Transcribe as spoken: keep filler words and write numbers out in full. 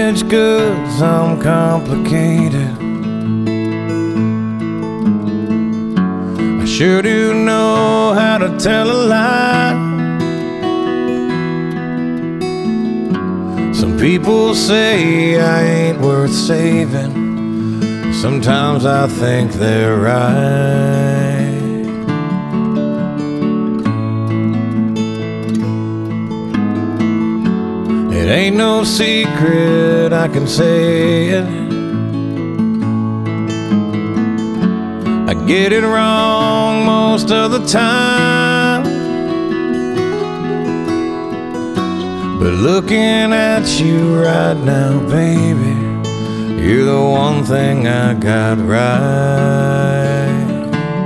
damaged goods, I'm complicated. I sure do know how to tell a lie. Some people say I ain't worth saving. Sometimes I think they're right. It ain't no secret, I can say it. I get it wrong most of the time, but looking at you right now, baby, you're the one thing I got right.